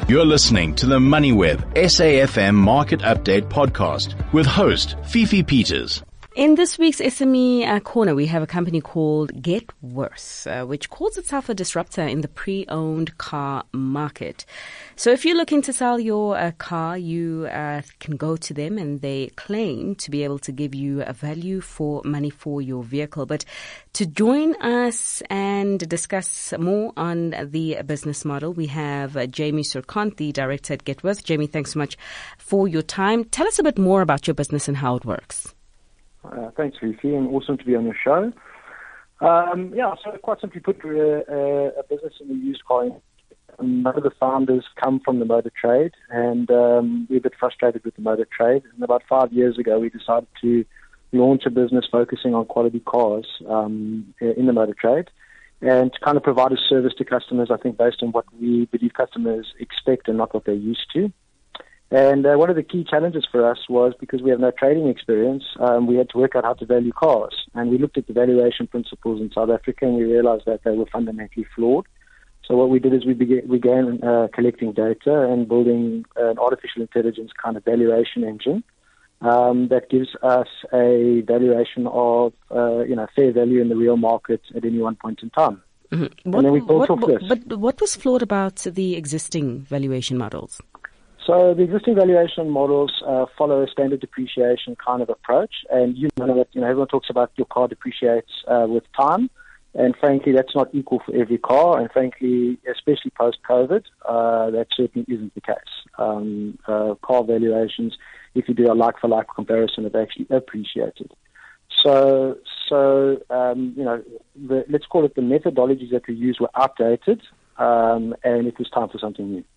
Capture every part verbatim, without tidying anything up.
You're listening to the MoneyWeb S A F M Market Update podcast with host Fifi Peters. In this week's S M E uh, Corner, we have a company called Getworth, uh, which calls itself a disruptor in the pre-owned car market. So if you're looking to sell your uh, car, you uh, can go to them, and they claim to be able to give you a value for money for your vehicle. But to join us and discuss more on the business model, we have uh, Jamie Surkant, the director at Getworth. Jamie, thanks so much for your time. Tell us a bit more about your business and how it works. Uh, thanks, Fifi, and awesome to be on your show. Um, yeah, so quite simply put, we're a, a business in the used car industry. None of the founders come from the motor trade, and um, we're a bit frustrated with the motor trade. And about five years ago, we decided to launch a business focusing on quality cars um, in the motor trade, and to kind of provide a service to customers, I think, based on what we believe customers expect and not what they're used to. And uh, one of the key challenges for us was, because we have no trading experience, um, we had to work out how to value cars. And we looked at the valuation principles in South Africa, and we realized that they were fundamentally flawed. So what we did is we began, began uh, collecting data and building an artificial intelligence kind of valuation engine um, that gives us a valuation of, uh, you know, fair value in the real market at any one point in time. Mm-hmm. What, and then we built what, off this. But what was flawed about the existing valuation models? So the existing valuation models uh, follow a standard depreciation kind of approach, and you know that you know everyone talks about your car depreciates uh, with time, and frankly that's not equal for every car, and frankly, especially post-COVID, uh, that certainly isn't the case. Um, uh, car valuations, if you do a like-for-like comparison, have actually appreciated. So, so um, you know, the, let's call it the methodologies that we used were outdated, um, and it was time for something new.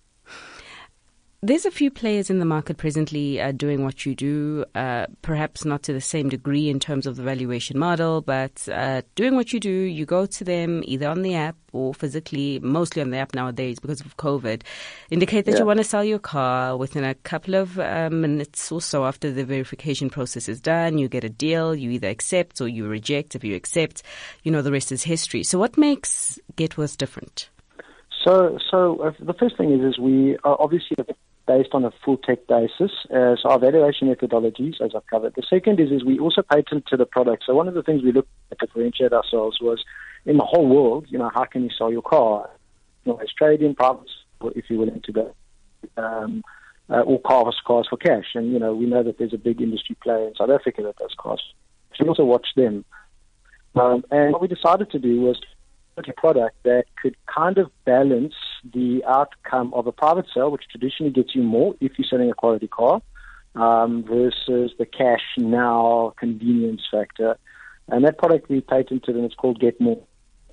There's a few players in the market presently uh, doing what you do, uh, perhaps not to the same degree in terms of the valuation model, but uh, doing what you do, you go to them either on the app or physically, mostly on the app nowadays because of COVID, indicate that yeah. you want to sell your car. Within a couple of uh, minutes or so after the verification process is done, you get a deal, you either accept or you reject. If you accept, you know, the rest is history. So what makes Getworth different? So, so uh, the first thing is, is we are obviously based on a full tech basis. Uh, so our valuation methodologies, as I've covered. The second is, is we also patent to the product. So one of the things we looked at to differentiate ourselves was, in the whole world, you know, how can you sell your car? You know, as trade-in, private, if you're willing to go, um, uh, or cars, cars for cash. And, you know, we know that there's a big industry player in South Africa that does cars. So we also watch them. Um, and what we decided to do was a product that could kind of balance the outcome of a private sale, which traditionally gets you more if you're selling a quality car, um, versus the cash now convenience factor. And that product we patented, and it's called Get More.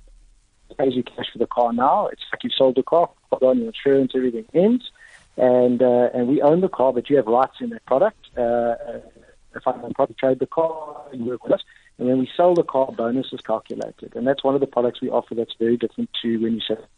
It pays you cash for the car now. It's like you've sold the car, got on your insurance, everything ends, and uh, and we own the car, but you have rights in that product. Uh, if I can probably trade the car, you work with us. And when we sell the car, bonus is calculated. And that's one of the products we offer that's very different to when you sell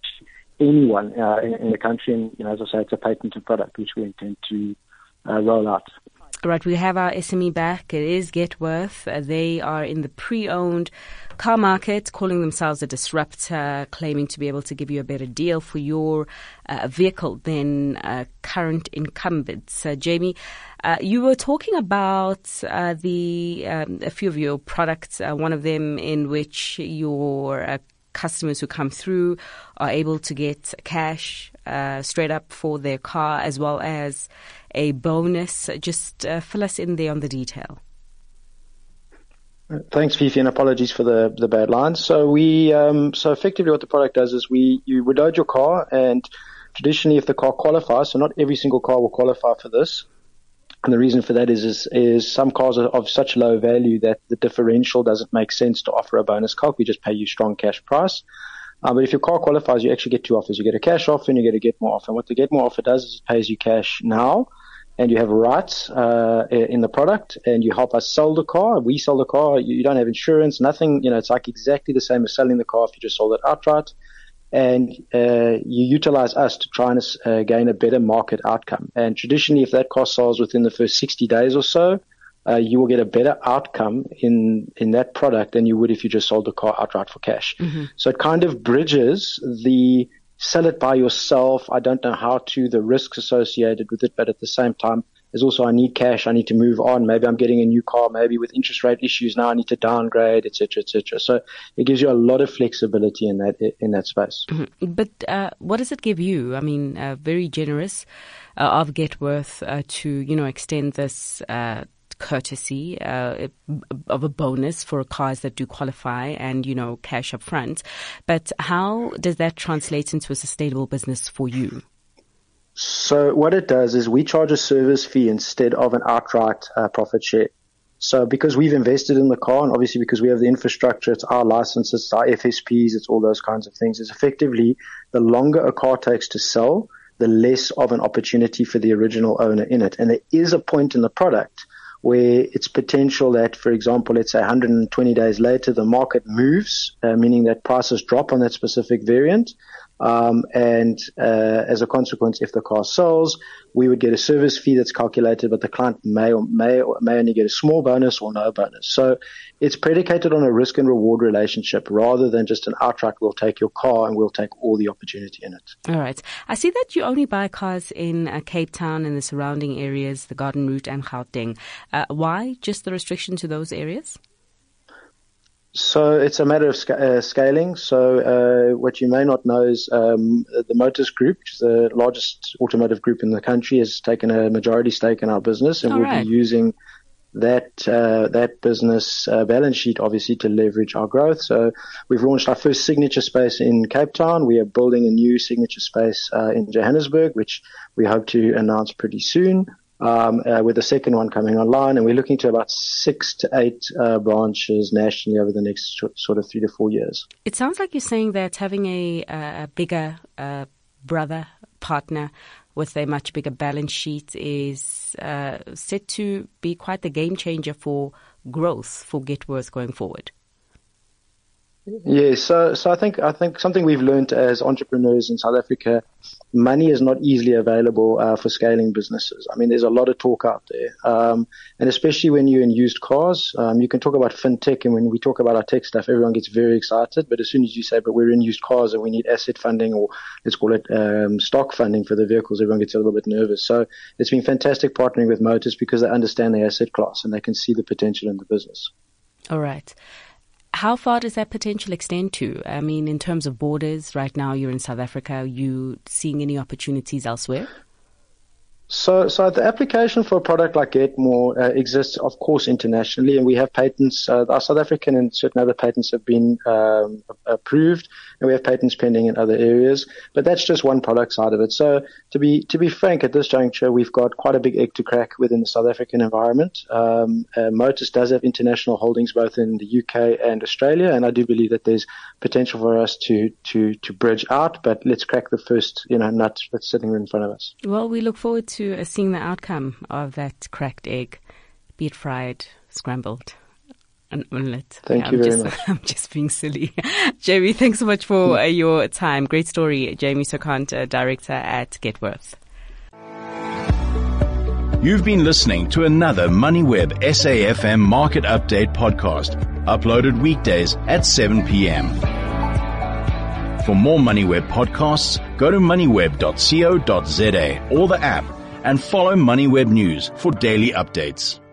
anyone uh, in, in the country. And, you know, as I say, it's a patented product which we intend to uh, roll out. Right, we have our S M E back. It is Getworth. Uh, they are in the pre-owned car market, calling themselves a disruptor, claiming to be able to give you a better deal for your uh, vehicle than uh, current incumbents. Uh, Jamie, uh, you were talking about uh, the um, a few of your products, uh, one of them in which your uh, customers who come through are able to get cash uh, straight up for their car, as well as a bonus. Just uh, fill us in there on the detail. Thanks, Fifi, and apologies for the, the bad line. So we, um, so effectively what the product does is we, you would load your car, and traditionally if the car qualifies, so not every single car will qualify for this. And the reason for that is, is, is some cars are of such low value that the differential doesn't make sense to offer a bonus calc. We just pay you strong cash price. Uh, but if your car qualifies, you actually get two offers. You get a cash offer and you get a Get More offer. And what the Get More offer does is it pays you cash now, and you have rights uh, in the product, and you help us sell the car. We sell the car. You don't have insurance, nothing. You know, it's like exactly the same as selling the car if you just sold it outright. And uh, you utilize us to try and uh, gain a better market outcome. And traditionally, if that car sells within the first sixty days or so, uh, you will get a better outcome in, in that product than you would if you just sold the car outright for cash. Mm-hmm. So it kind of bridges the sell it by yourself. I don't know how to, the risks associated with it, but at the same time, there's also, I need cash, I need to move on. Maybe I'm getting a new car, maybe with interest rate issues now I need to downgrade, et cetera, et cetera. So it gives you a lot of flexibility in that, in that space. Mm-hmm. But uh, what does it give you? I mean, uh, very generous uh, of Getworth uh, to, you know, extend this uh courtesy uh, of a bonus for cars that do qualify and, you know, cash up front. But how does that translate into a sustainable business for you? So what it does is we charge a service fee instead of an outright uh, profit share. So because we've invested in the car, and obviously because we have the infrastructure, it's our licenses, it's our F S Ps, it's all those kinds of things, it's effectively the longer a car takes to sell, the less of an opportunity for the original owner in it. And there is a point in the product where it's potential that, for example, let's say one hundred twenty days later, the market moves, uh, meaning that prices drop on that specific variant. Um, and uh, as a consequence, if the car sells, we would get a service fee that's calculated, but the client may or may or may only get a small bonus or no bonus. So it's predicated on a risk and reward relationship rather than just an outright, we'll take your car and we'll take all the opportunity in it. All right. I see that you only buy cars in uh, Cape Town and the surrounding areas, the Garden Route and Gauteng. Uh, why just the restriction to those areas? So it's a matter of sc- uh, scaling. So uh, what you may not know is um, the Motus Group, which is the largest automotive group in the country, has taken a majority stake in our business, and All we'll right. be using that uh, that business uh, balance sheet, obviously, to leverage our growth. So we've launched our first signature space in Cape Town. We are building a new signature space uh, in Johannesburg, which we hope to announce pretty soon. Um, uh, with the second one coming online, and we're looking to about six to eight uh, branches nationally over the next sh- sort of three to four years. It sounds like you're saying that having a, a bigger uh, brother partner with a much bigger balance sheet is uh, set to be quite the game changer for growth for Getworth going forward. Yeah, so so I think I think something we've learned as entrepreneurs in South Africa, money is not easily available uh, for scaling businesses. I mean, there's a lot of talk out there, um, and especially when you're in used cars, um, you can talk about fintech, and when we talk about our tech stuff, everyone gets very excited. But as soon as you say, "But we're in used cars and we need asset funding, or let's call it um, stock funding for the vehicles," everyone gets a little bit nervous. So it's been fantastic partnering with Motus because they understand the asset class and they can see the potential in the business. All right. How far does that potential extend to? I mean, in terms of borders, right now you're in South Africa. Are you seeing any opportunities elsewhere? So, so the application for a product like Getmore uh, exists, of course, internationally, and we have patents. Uh, our South African and certain other patents have been um, approved, and we have patents pending in other areas. But that's just one product side of it. So, to be to be frank, at this juncture, we've got quite a big egg to crack within the South African environment. Um, uh, Motus does have international holdings both in the U K and Australia, and I do believe that there's potential for us to to to bridge out. But let's crack the first, you know, nut that's sitting in front of us. Well, we look forward to to seeing the outcome of that cracked egg, be it fried, scrambled, an omelette. Thank yeah, you I'm very just, much. I'm just being silly. Jamie, thanks so much for uh, your time. Great story. Jamie Sokant, uh, Director at Getworth. You've been listening to another MoneyWeb S A F M Market Update podcast, uploaded weekdays at seven p.m. For more MoneyWeb podcasts, go to moneyweb dot co dot za or the app, and follow MoneyWeb News for daily updates.